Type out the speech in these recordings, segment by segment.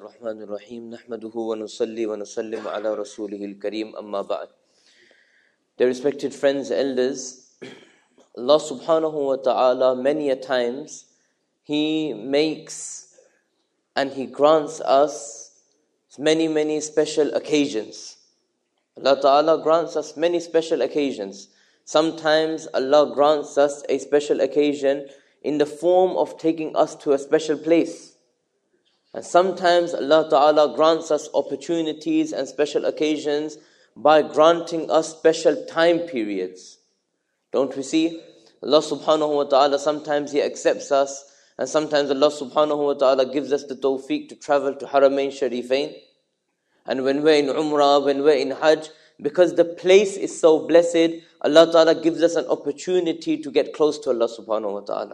الرحمن الرحيم نحمده ونصلي ونسلم على رسوله الكريم أما بعد. Dear respected friends, elders, Allah subhanahu wa ta'ala many a times He makes and He grants us many special occasions. Allah ta'ala grants us many special occasions. Sometimes Allah grants us a special occasion in the form of taking us to a special place. And sometimes Allah Ta'ala grants us opportunities and special occasions by granting us special time periods. Don't we see? Allah Subhanahu wa Ta'ala, sometimes He accepts us, and sometimes Allah Subhanahu wa Ta'ala gives us the tawfiq to travel to Haramain Sharifain. And when we're in Umrah, when we're in Hajj, because the place is so blessed, Allah Ta'ala gives us an opportunity to get close to Allah Subhanahu wa Ta'ala.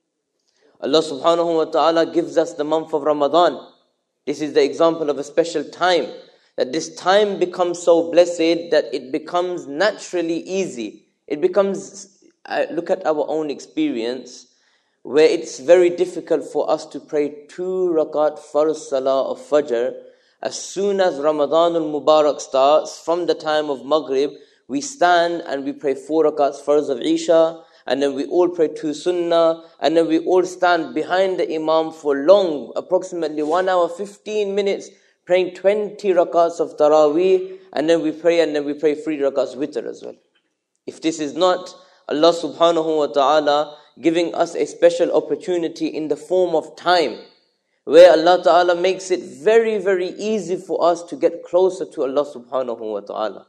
Allah subhanahu wa ta'ala gives us the month of Ramadan. This is the example of a special time. That this time becomes so blessed that it becomes naturally easy. It becomes, look at our own experience, where it's very difficult for us to pray 2 rakat farz salah of Fajr. As soon as Ramadan al-Mubarak starts, from the time of Maghrib, we stand and we pray 4 rakats farz of Isha, and then we all pray 2 sunnah, and then we all stand behind the imam for long, approximately 1 hour, 15 minutes, praying 20 rakats of Taraweeh, and then we pray 3 rakats witr as well. If this is not Allah subhanahu wa ta'ala giving us a special opportunity in the form of time, where Allah ta'ala makes it very easy for us to get closer to Allah subhanahu wa ta'ala.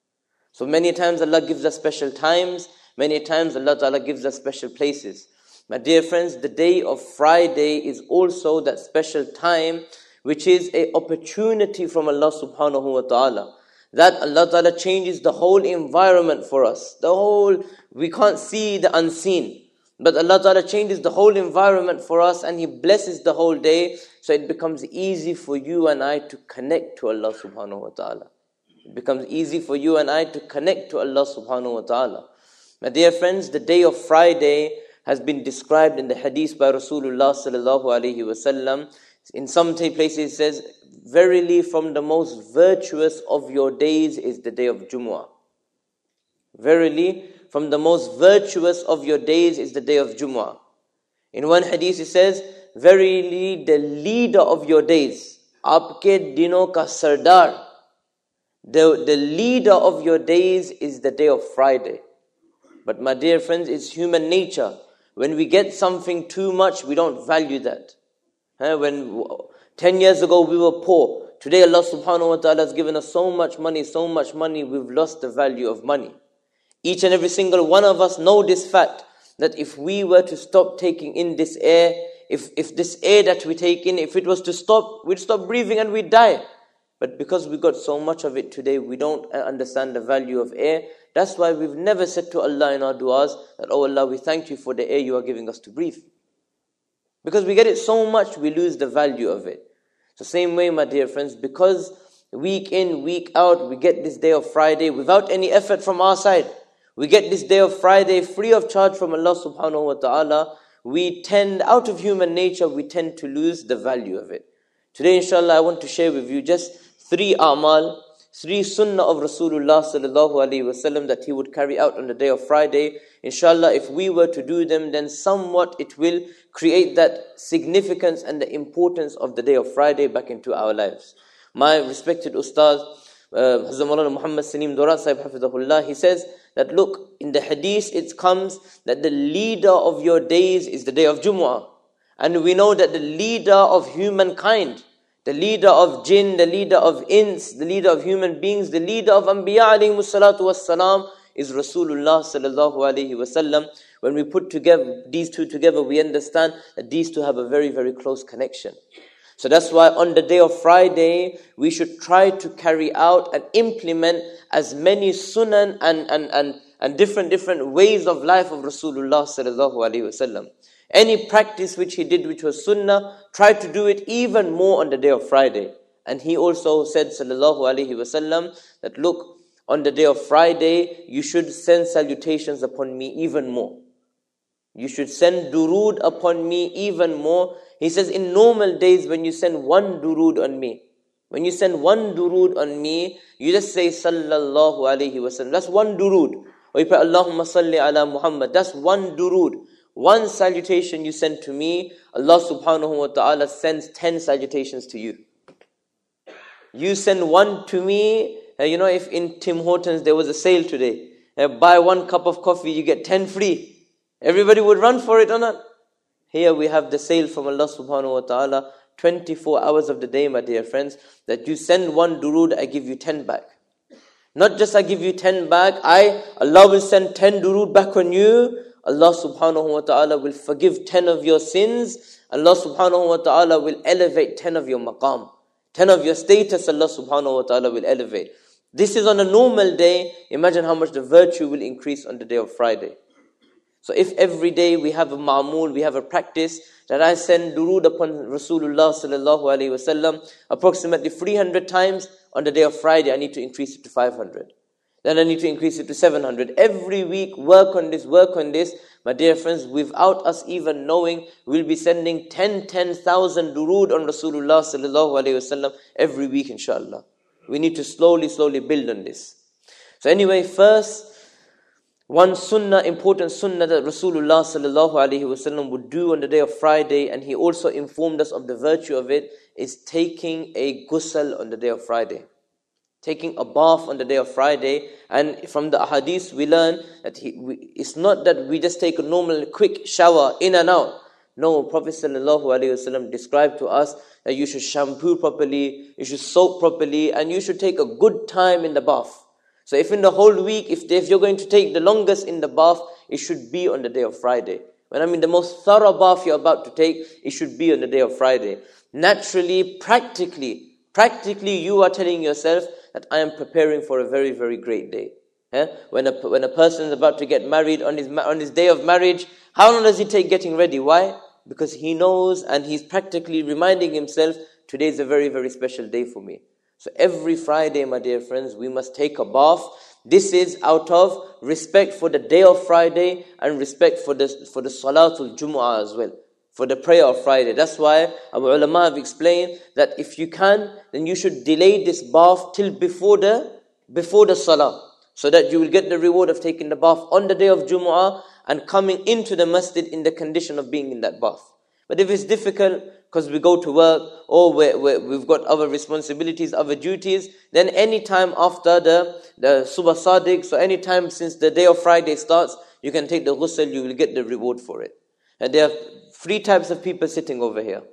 So many times Allah gives us special times, many times Allah Ta'ala gives us special places. My dear friends, the day of Friday is also that special time which is an opportunity from Allah Subhanahu wa Ta'ala. That Allah Ta'ala changes the whole environment for us. We can't see the unseen. But Allah Ta'ala changes the whole environment for us, and He blesses the whole day, so it becomes easy for you and I to connect to Allah Subhanahu wa Ta'ala. It becomes easy for you and I to connect to Allah Subhanahu wa Ta'ala. My dear friends, the day of Friday has been described in the hadith by Rasulullah sallallahu alaihi wasallam. In some places it says, verily from the most virtuous of your days is the day of Jumu'ah. Verily from the most virtuous of your days is the day of Jumu'ah. In one hadith it says, verily the leader of your days, aapke dino ka sardar, the leader of your days is the day of Friday. But my dear friends, it's human nature. When we get something too much, we don't value that. When 10 years ago we were poor, today Allah subhanahu wa ta'ala has given us so much money, we've lost the value of money. Each and every single one of us know this fact, that if we were to stop taking in this air, if this air that we take in, if it was to stop, we'd stop breathing and we'd die. But because we got so much of it today, we don't understand the value of air. That's why we've never said to Allah in our du'as that, oh Allah, we thank you for the air you are giving us to breathe. Because we get it so much, we lose the value of it. So same way, my dear friends, because week in, week out, we get this day of Friday without any effort from our side. We get this day of Friday free of charge from Allah subhanahu wa ta'ala. We tend, out of human nature, we tend to lose the value of it. Today, inshallah, I want to share with you just 3 a'mal, 3 sunnah of Rasulullah sallallahu alaihi wasallam that he would carry out on the day of Friday. Inshallah, if we were to do them, then somewhat it will create that significance and the importance of the day of Friday back into our lives. My respected Ustaz, Hazrat Maulana Muhammad Salim Dora Sahib Hafidahullah, he says that look, in the hadith it comes that the leader of your days is the day of Jumu'ah. And we know that the leader of humankind, the leader of jinn, the leader of ins, the leader of human beings, the leader of Anbiya alayhi salatu wassalam is Rasulullah sallallahu alayhi wasallam. When we put together these two together, we understand that these two have a very close connection. So that's why on the day of Friday, we should try to carry out and implement as many sunan and different ways of life of Rasulullah sallallahu alayhi wasallam. Any practice which he did which was sunnah, try to do it even more on the day of Friday. And he also said sallallahu alaihi wasallam that look, on the day of Friday you should send salutations upon me even more. You should send durood upon me even more. He says, in normal days when you send one durood on me, when you send one durood on me, you just say sallallahu alayhi wasallam. That's one durood. Or you pray Allahumma salli ala Muhammad. That's one durood. One salutation you send to me, Allah subhanahu wa ta'ala sends 10 salutations to you. You send one to me. If in Tim Hortons there was a sale today, buy 1 cup of coffee, you get 10 free. Everybody would run for it or not? Here we have the sale from Allah subhanahu wa ta'ala, 24 hours of the day, my dear friends, that you send one durood, I give you 10 back. Not just I give you 10 back, Allah will send 10 durood back on you. Allah subhanahu wa ta'ala will forgive 10 of your sins. Allah subhanahu wa ta'ala will elevate 10 of your maqam. 10 of your status, Allah subhanahu wa ta'ala will elevate. This is on a normal day. Imagine how much the virtue will increase on the day of Friday. So if every day we have a ma'amul, we have a practice that I send durood upon Rasulullah sallallahu alayhi wasallam approximately 300 times, on the day of Friday I need to increase it to 500. Then I need to increase it to 700. Every week, work on this. My dear friends, without us even knowing, we'll be sending 10,000 durood on Rasulullah sallallahu alayhi wasallam every week, inshallah. We need to slowly build on this. So anyway, first, one sunnah, important sunnah that Rasulullah sallallahu alayhi wasallam would do on the day of Friday, and he also informed us of the virtue of it, is taking a ghusl on the day of Friday. Taking a bath on the day of Friday. And from the ahadith we learn that it's not that we just take a normal quick shower in and out. No, Prophet sallallahu alaihi wasallam described to us that you should shampoo properly, you should soak properly, and you should take a good time in the bath. So if in the whole week, if you're going to take the longest in the bath, it should be on the day of Friday. When I mean the most thorough bath you're about to take, it should be on the day of Friday. Naturally, practically you are telling yourself that I am preparing for a very, very great day. When a person is about to get married, on his day of marriage, how long does he take getting ready? Why? Because he knows, and he's practically reminding himself, today is a very, very special day for me. So every Friday, my dear friends, we must take a bath. This is out of respect for the day of Friday and respect for the Salatul Jumu'ah as well, for the prayer of Friday. That's why our ulama have explained that if you can, then you should delay this bath till before the Salah, so that you will get the reward of taking the bath on the day of Jumu'ah and coming into the masjid in the condition of being in that bath. But if it's difficult, because we go to work, or we've got other responsibilities, other duties, then any time after the Subh Sadiq, so any time since the day of Friday starts, you can take the ghusl, you will get the reward for it. And there are 3 types of people sitting over here.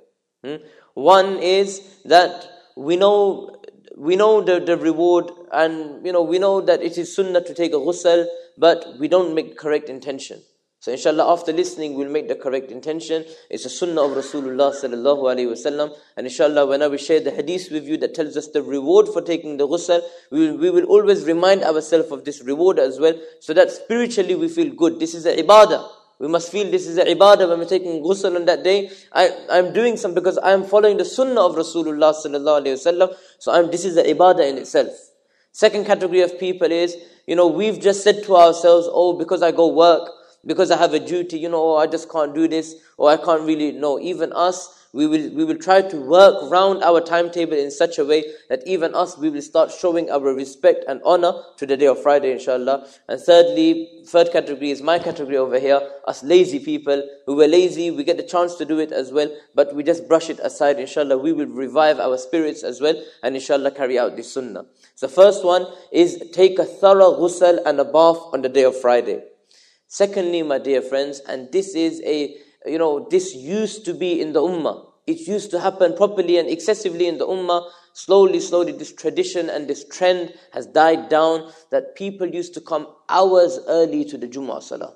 One is that we know the reward, and we know that it is sunnah to take a ghusl, but we don't make correct intention. So inshallah, after listening, we'll make the correct intention. It's a sunnah of Rasulullah sallallahu alaihi wasallam. And inshallah, when I will share the hadith with you that tells us the reward for taking the ghusl, we will always remind ourselves of this reward as well, so that spiritually we feel good. This is a ibadah. We must feel this is a ibadah when we're taking ghusl on that day. I'm doing something because I'm following the sunnah of Rasulullah sallallahu alaihi wasallam. So this is a ibadah in itself. Second category of people is, we've just said to ourselves, because I go work, because I have a duty, I just can't do this, or I can't really. No, even us, we will try to work around our timetable in such a way that even us, we will start showing our respect and honor to the day of Friday, inshallah. And third category is my category over here, us lazy people who were lazy. We get the chance to do it as well, but we just brush it aside. Inshallah, we will revive our spirits as well, and inshallah carry out this sunnah. So the first one is take a thorough ghusl and a bath on the day of Friday. Secondly, my dear friends, and this is this used to be in the ummah. It used to happen properly and excessively in the ummah. Slowly, this tradition and this trend has died down, that people used to come hours early to the Jumu'ah Salah.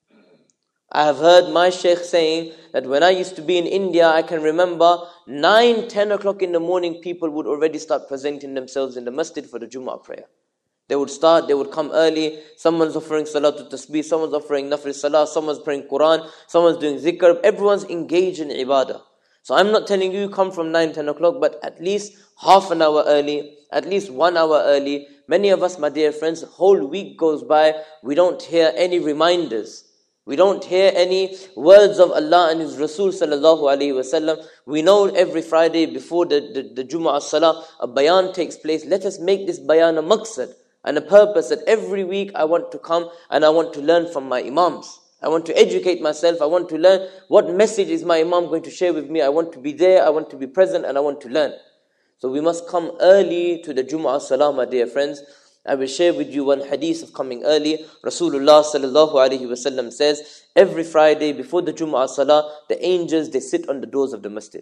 I have heard my sheikh saying that when I used to be in India, I can remember 9-10 o'clock in the morning, people would already start presenting themselves in the masjid for the Jumu'ah prayer. They would come early. Someone's offering Salatul Tasbih, someone's offering Nafil Salah, someone's praying Quran, someone's doing Zikr. Everyone's engaged in Ibadah. So I'm not telling you come from 9-10 o'clock, but at least half an hour early, at least 1 hour early. Many of us, my dear friends, whole week goes by, we don't hear any reminders. We don't hear any words of Allah and His Rasul sallallahu alaihi wasallam. We know every Friday before the Jumu'ah Salah, a bayan takes place. Let us make this bayan a maqsad and a purpose that every week I want to come and I want to learn from my imams. I want to educate myself. I want to learn what message is my imam going to share with me. I want to be there. I want to be present and I want to learn. So we must come early to the Jumu'ah Salah, my dear friends. I will share with you one hadith of coming early. Rasulullah sallallahu alaihi wasallam says, every Friday before the Jumu'ah Salah, the angels, they sit on the doors of the masjid.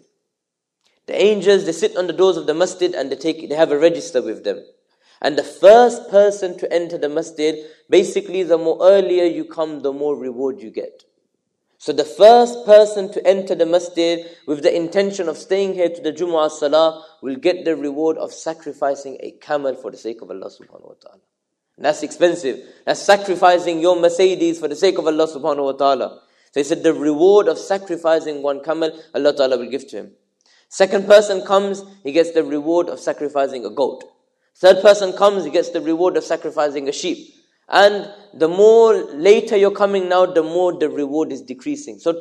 The angels, they sit on the doors of the masjid and they have a register with them. And the first person to enter the masjid, basically the more earlier you come, the more reward you get. So the first person to enter the masjid with the intention of staying here to the Jumu'ah Salah will get the reward of sacrificing a camel for the sake of Allah subhanahu wa ta'ala. And that's expensive. That's sacrificing your Mercedes for the sake of Allah subhanahu wa ta'ala. So he said the reward of sacrificing one camel, Allah ta'ala will give to him. Second person comes, he gets the reward of sacrificing a goat. Third person comes, he gets the reward of sacrificing a sheep. And the more later you're coming now, the more the reward is decreasing. So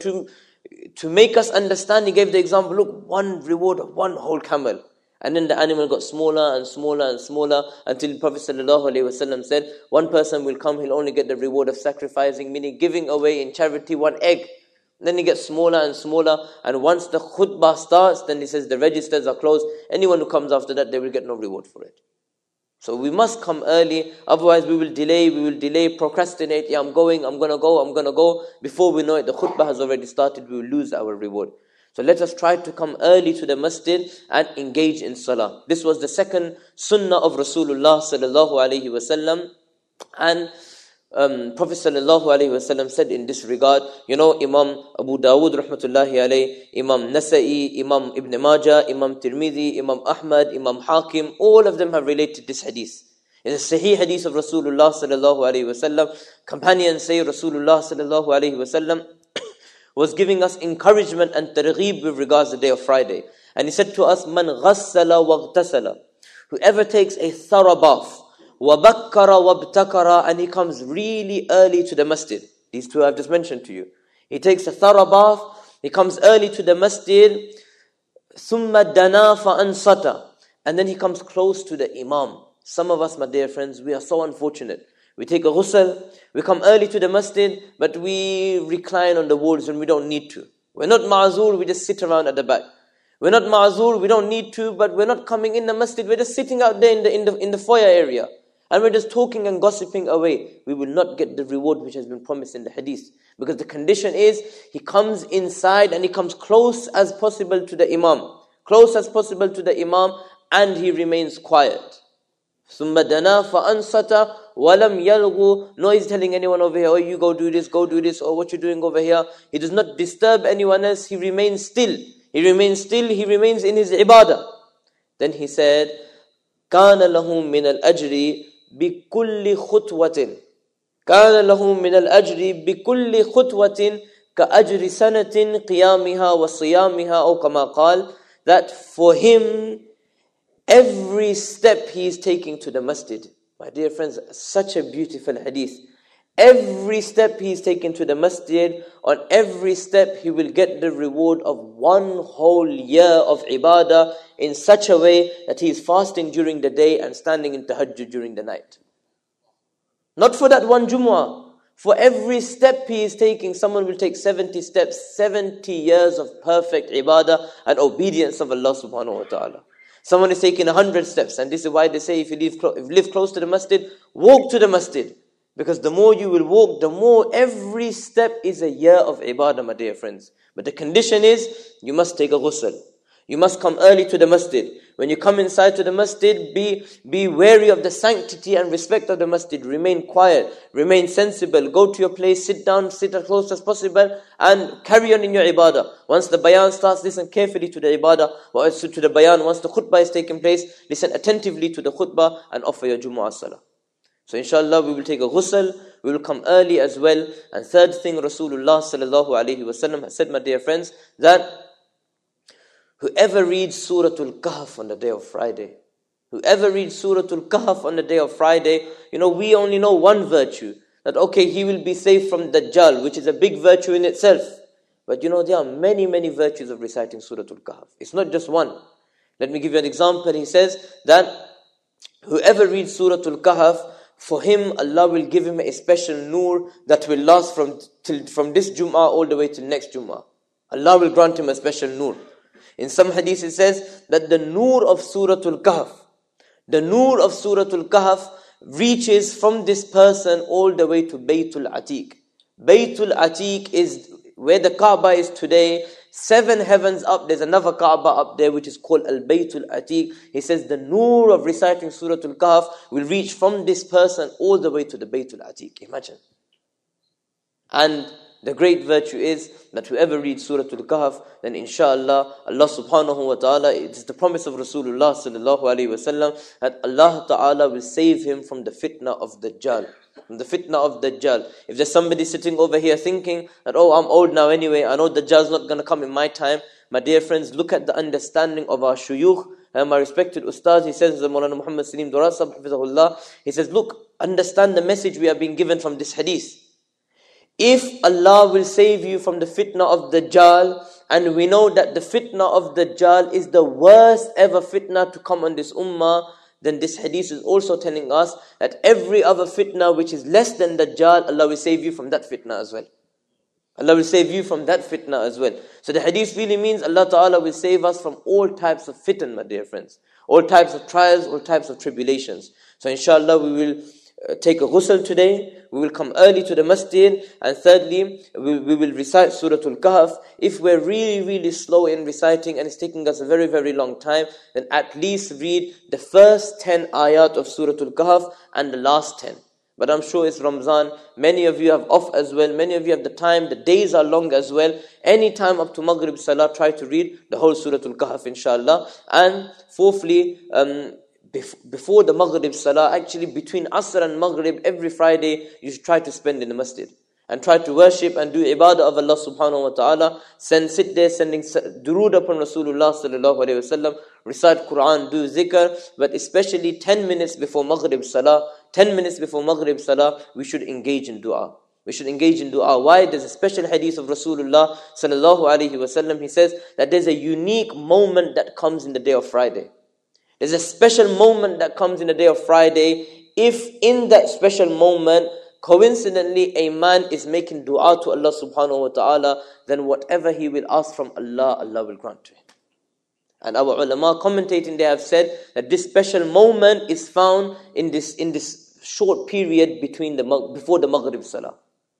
to make us understand, he gave the example, look, one reward of one whole camel. And then the animal got smaller and smaller and smaller until the Prophet ﷺ said, one person will come, he'll only get the reward of sacrificing, meaning giving away in charity one egg. Then he gets smaller and smaller. And once the khutbah starts, then he says the registers are closed. Anyone who comes after that, they will get no reward for it. So we must come early, otherwise we will delay, procrastinate. Yeah, I'm going to go. Before we know it, the khutbah has already started, we will lose our reward. So let us try to come early to the masjid and engage in salah. This was the second sunnah of Rasulullah sallallahu alaihi wasallam. And Prophet sallallahu alaihi wasallam said in this regard, Imam Abu Dawud rahmatullahi alayhi, Imam Nasa'i, Imam Ibn Majah, Imam Tirmidhi, Imam Ahmad, Imam Hakim, all of them have related this hadith. It's a sahih hadith of Rasulullah sallallahu alaihi wasallam. Companions say Rasulullah sallallahu alaihi wasallam was giving us encouragement and targheeb with regards to the day of Friday. And he said to us, Man ghassala waghtasala, whoever takes a thorough bath, وَبَكَّرَ وَابْتَكَرَ, and he comes really early to the masjid. These two I've just mentioned to you. He takes a thorough bath, he comes early to the masjid, ثُمَّ دَنَا فَأَنْصَتَ, and then he comes close to the imam. Some of us, my dear friends, we are so unfortunate. We take a ghusl, we come early to the masjid, but we recline on the walls when we don't need to. We're not ma'zur, we just sit around at the back. We're not ma'zur, we don't need to, but we're not coming in the masjid, we're just sitting out there in the foyer area. And we're just talking and gossiping away. We will not get the reward which has been promised in the hadith. Because the condition is, he comes inside and he comes close as possible to the imam. Close as possible to the imam, and he remains quiet. ثُمَّ دَنَا فَأَنْصَتَ وَلَمْ يَلْغُ. No, he's telling anyone over here, oh, you go do this, or what you're doing over here. He does not disturb anyone else, he remains still. He remains in his ibadah. Then he said, كَانَ لَهُم مِّنَ الْأَجْرِ بِكُلِّ خُطْوَةٍ كَانَ لَهُم مِّنَ الْأَجْرِ بِكُلِّ خُطْوَةٍ كَأَجْرِ سَنَةٍ قِيَامِهَا وَصِيَامِهَا أو كما قال, that for him, every step he is taking to the masjid. My dear friends, such a beautiful hadith. Every step he is taking to the masjid, on every step he will get the reward of one whole year of ibadah in such a way that he is fasting during the day and standing in tahajjud during the night. Not for that one Jumu'ah. For every step he is taking, someone will take 70 steps, 70 years of perfect ibadah and obedience of Allah subhanahu wa ta'ala. Someone is taking 100 steps, and this is why they say if you live close to the masjid, walk to the masjid. Because the more you will walk, the more every step is a year of ibadah, my dear friends. But the condition is, you must take a ghusl. You must come early to the masjid. When you come inside to the masjid, be wary of the sanctity and respect of the masjid. Remain quiet, remain sensible. Go to your place, sit down, sit as close as possible, and carry on in your ibadah. Once the bayan starts, listen carefully to the ibadah, to the bayan. Once the khutbah is taking place, listen attentively to the khutbah and offer your Jumu'ah Salah. So inshallah we will take a ghusl, we will come early as well. And third thing, Rasulullah sallallahu alaihi wasallam has said, my dear friends, that whoever reads Suratul Kahf on the day of Friday, we only know one virtue, that okay, he will be saved from Dajjal, which is a big virtue in itself. But there are many, many virtues of reciting Surah Al-Kahf. It's not just one. Let me give you an example. He says that whoever reads Surah Al-Kahf, for him, Allah will give him a special nur that will last from this Jum'ah all the way to next Jum'ah. Allah will grant him a special nur. In some hadith it says that the nur of Surah Al-Kahf, the nur of Surah Al-Kahf reaches from this person all the way to Baytul Atiq. Baytul Atiq is where the Kaaba is today. 7 heavens up, there's another Kaaba up there which is called Al-Baytul Atiq. He says the nur of reciting Surah Al-Kahf will reach from this person all the way to the Baytul Atiq. Imagine. And the great virtue is that whoever reads Surah Al-Kahf, then inshallah, Allah subhanahu wa ta'ala, it is the promise of Rasulullah sallallahu alayhi wa sallam, that Allah ta'ala will save him from the fitna of Dajjal. From the fitna of Dajjal. If there's somebody sitting over here thinking that, oh, I'm old now anyway, I know Dajjal's not going to come in my time. My dear friends, look at the understanding of our shuyukh. And my respected ustaz, he says, Mawlana Muhammad Salim Durasab, Hafizahullah, he says, look, understand the message we are being given from this hadith. If Allah will save you from the fitna of Dajjal, and we know that the fitna of Dajjal is the worst ever fitna to come on this ummah, then this hadith is also telling us that every other fitna which is less than Dajjal, Allah will save you from that fitna as well. Allah will save you from that fitna as well. So the hadith really means Allah Ta'ala will save us from all types of fitan, my dear friends. All types of trials, all types of tribulations. So inshallah we will take a ghusl today. We will come early to the masjid. And thirdly, we will recite Surah Al-Kahf. If we're really, really slow in reciting and it's taking us a very, very long time, then at least read the first 10 ayat of Surah Al-Kahf and the last 10. But I'm sure it's Ramzan. Many of you have off as well. Many of you have the time. The days are long as well. Any time up to Maghrib Salah, try to read the whole Surah Al-Kahf, inshallah. And fourthly, before the Maghrib Salah, actually between Asr and Maghrib, every Friday, you should try to spend in the masjid. And try to worship and do ibadah of Allah subhanahu wa ta'ala. Sit there sending durood upon Rasulullah sallallahu alayhi wa sallam. Recite Quran, do zikr. But especially 10 minutes before Maghrib Salah, 10 minutes before Maghrib Salah, we should engage in dua. We should engage in dua. Why? There's a special hadith of Rasulullah sallallahu alayhi wa sallam. He says that there's a unique moment that comes in the day of Friday. There's a special moment that comes in the day of Friday. If in that special moment, coincidentally, a man is making dua to Allah subhanahu wa ta'ala, then whatever he will ask from Allah, Allah will grant to him. And our ulama commentating, they have said that this special moment is found in this short period before the Maghrib Salah.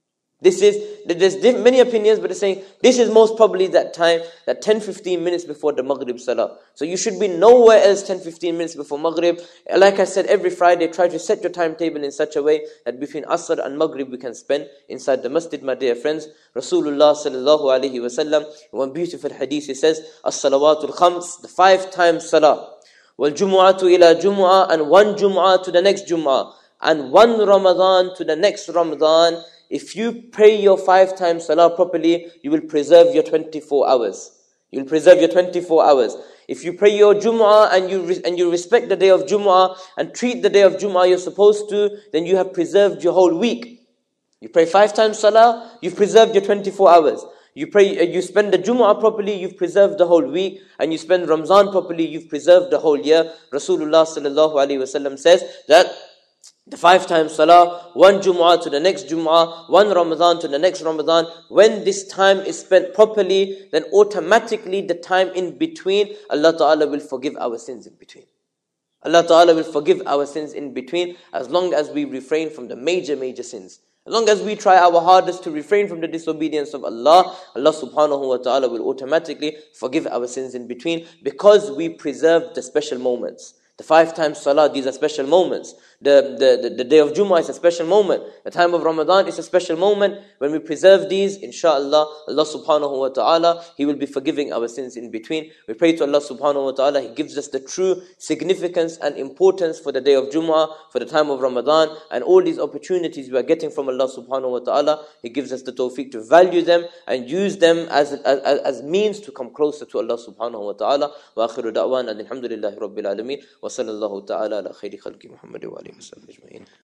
There's many opinions, but it's saying this is most probably that time, that 10-15 minutes before the Maghrib Salah. So you should be nowhere else 10-15 minutes before Maghrib. Like I said, every Friday, try to set your timetable in such a way that between Asr and Maghrib we can spend inside the masjid, my dear friends. Rasulullah sallallahu alayhi wa sallam, one beautiful hadith, he says, As-salawatul khams, the 5 times salah. Wal jumu'atu ila jumu'ah, and 1 jumu'ah to the next jumu'ah. And 1 Ramadan to the next Ramadan. If you pray your 5 times salah properly, you will preserve your 24 hours. You will preserve your 24 hours. If you pray your Jumu'ah and you respect the day of Jumu'ah and treat the day of Jumu'ah you're supposed to, then you have preserved your whole week. You pray 5 times salah, you've preserved your 24 hours. You spend the Jumu'ah properly, you've preserved the whole week. And you spend Ramzan properly, you've preserved the whole year. Rasulullah sallallahu alaihi wasallam says that the 5 times salah, 1 Jumu'ah to the next Jumu'ah, 1 Ramadan to the next Ramadan. When this time is spent properly, then automatically the time in between, Allah Ta'ala will forgive our sins in between. Allah Ta'ala will forgive our sins in between as long as we refrain from the major sins. As long as we try our hardest to refrain from the disobedience of Allah, Allah subhanahu wa ta'ala will automatically forgive our sins in between because we preserve the special moments. The 5 times salah, these are special moments. The day of Jummah is a special moment. The time of Ramadan is a special moment. When we preserve these, inshallah, Allah subhanahu wa ta'ala, He will be forgiving our sins in between. We pray to Allah subhanahu wa ta'ala, He gives us the true significance and importance for the day of Jummah, for the time of Ramadan, and all these opportunities we are getting from Allah subhanahu wa ta'ala. He gives us the tawfiq to value them and use them as means to come closer to Allah subhanahu wa ta'ala. Wa akhiru da'wan, alhamdulillahi rabbil alameen. وصلى الله تعالى على خير خلق محمد وآله وصحبه أجمعين.